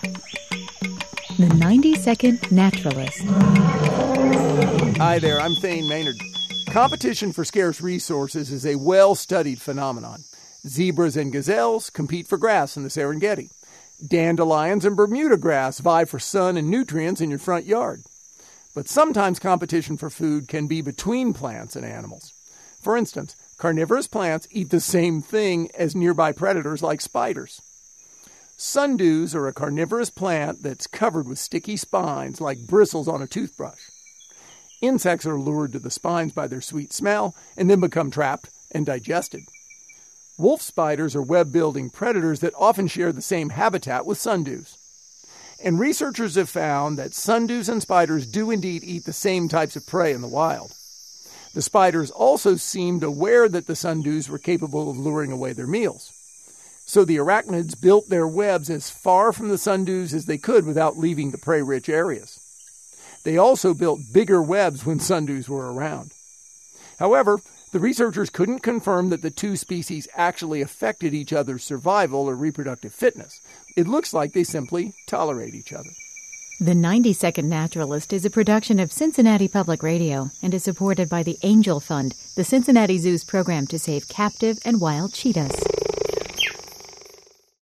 The 90-Second Naturalist. Hi there, I'm Thane Maynard. Competition for scarce resources is a well-studied phenomenon. Zebras and gazelles compete for grass in the Serengeti. Dandelions and Bermuda grass vie for sun and nutrients in your front yard. But sometimes competition for food can be between plants and animals. For instance, carnivorous plants eat the same thing as nearby predators like spiders. Sundews are a carnivorous plant that's covered with sticky spines like bristles on a toothbrush. Insects are lured to the spines by their sweet smell and then become trapped and digested. Wolf spiders are web-building predators that often share the same habitat with sundews. And researchers have found that sundews and spiders do indeed eat the same types of prey in the wild. The spiders also seemed aware that the sundews were capable of luring away their meals. So the arachnids built their webs as far from the sundews as they could without leaving the prey-rich areas. They also built bigger webs when sundews were around. However, the researchers couldn't confirm that the two species actually affected each other's survival or reproductive fitness. It looks like they simply tolerate each other. The 90-Second Naturalist is a production of Cincinnati Public Radio and is supported by the Angel Fund, the Cincinnati Zoo's program to save captive and wild cheetahs.